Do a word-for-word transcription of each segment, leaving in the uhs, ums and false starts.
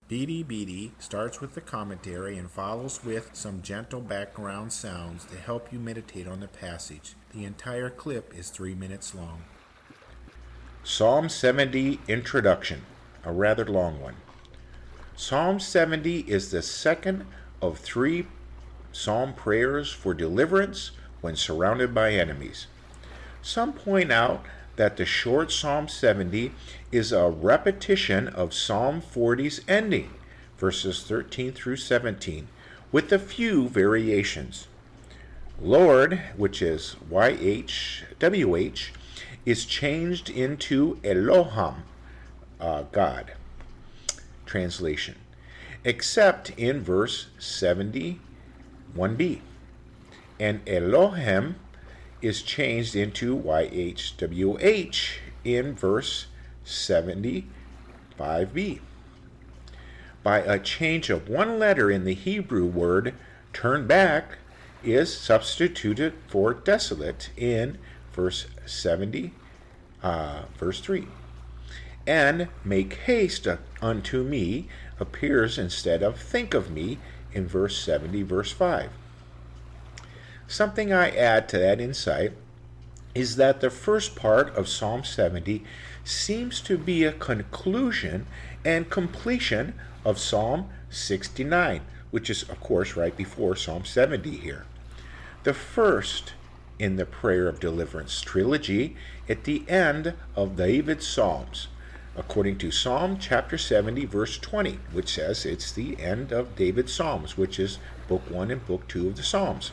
Beady Beady starts with the commentary and follows with some gentle background sounds to help you meditate on the passage. The entire clip is three minutes long. Psalm seventy Introduction, a rather long one. Psalm seventy is the second of three psalm prayers for deliverance when surrounded by enemies. Some point out that the short Psalm seventy is a repetition of Psalm forty's ending, verses thirteen through seventeen, with a few variations. Lord, which is Y H W H, is changed into Elohim, uh, God. Translation, except in verse seventy-one b. And Elohim is changed into Y H W H in verse seventy-five b. By a change of one letter in the Hebrew word, turn back is substituted for desolate in verse seventy, uh, verse three. And make haste unto me appears instead of think of me in verse seventy, verse five. Something I add to that insight is that the first part of Psalm seventy seems to be a conclusion and completion of Psalm sixty-nine, which is, of course, right before Psalm seventy here. The first in the Prayer of Deliverance trilogy at the end of David's Psalms, according to Psalm chapter seventy, verse twenty, which says it's the end of David's Psalms, which is book one and book two of the Psalms.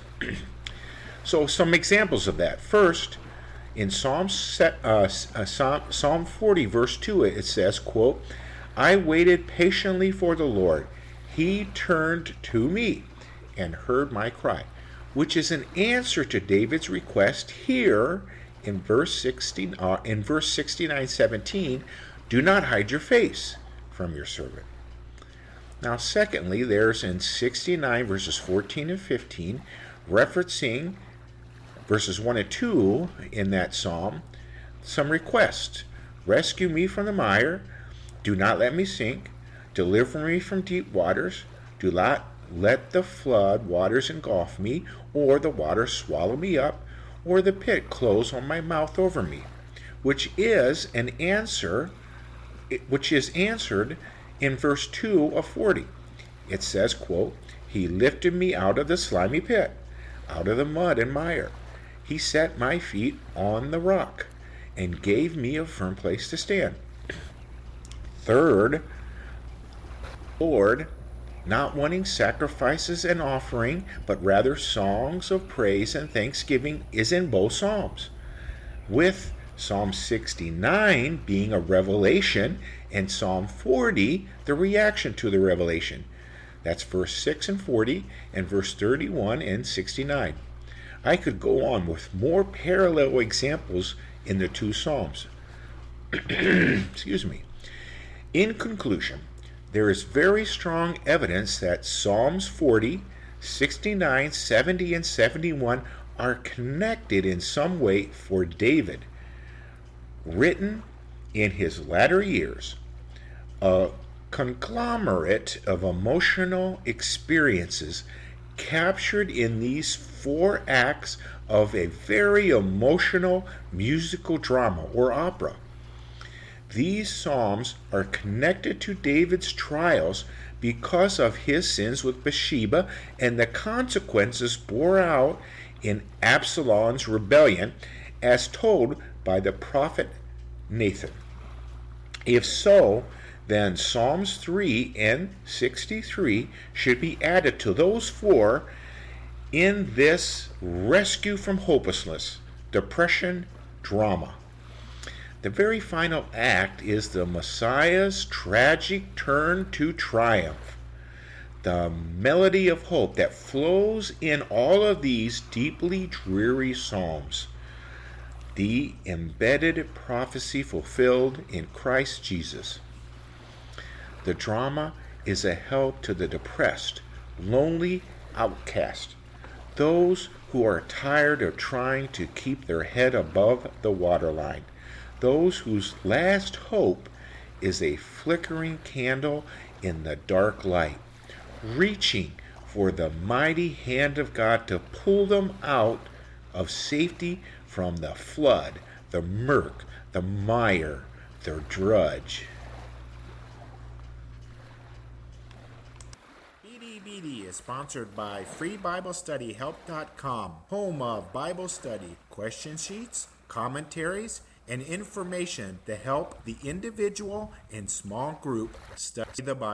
So some examples of that. First, in Psalm, uh, Psalm forty, verse two, it says, quote, I waited patiently for the Lord. He turned to me and heard my cry, which is an answer to David's request here in verse sixteen, uh, in verse sixty-nine, seventeen, do not hide your face from your servant. Now, secondly, there's in sixty-nine, verses fourteen and fifteen, referencing verses one and two in that psalm, some requests. Rescue me from the mire. Do not let me sink. Deliver me from deep waters. Do not let the flood waters engulf me, or the waters swallow me up, or the pit close on my mouth over me, which is an answer, which is answered in verse two of forty. It says, quote, He lifted me out of the slimy pit, out of the mud and mire. He set my feet on the rock and gave me a firm place to stand. Third, Lord, not wanting sacrifices and offering, but rather songs of praise and thanksgiving, is in both Psalms, with Psalm sixty-nine being a revelation and Psalm forty the reaction to the revelation. That's verse six and forty and verse thirty-one and sixty-nine. I could go on with more parallel examples in the two Psalms. Excuse me. In conclusion, there is very strong evidence that Psalms forty, sixty-nine, seventy, and seventy-one are connected in some way for David, written in his latter years, a conglomerate of emotional experiences captured in these four acts of a very emotional musical drama or opera. These psalms are connected to David's trials because of his sins with Bathsheba and the consequences bore out in Absalom's rebellion, as told by the prophet Nathan. If so, then Psalms three and sixty-three should be added to those four in this rescue from hopelessness, depression, drama. The very final act is the Messiah's tragic turn to triumph. The melody of hope that flows in all of these deeply dreary psalms. The embedded prophecy fulfilled in Christ Jesus. The drama is a help to the depressed, lonely outcast, those who are tired of trying to keep their head above the waterline, those whose last hope is a flickering candle in the dark light, reaching for the mighty hand of God to pull them out of safety from the flood, the murk, the mire, their drudge. B D B D is sponsored by free bible study help dot com, home of Bible study, question sheets, commentaries, and information to help the individual and small group study the Bible.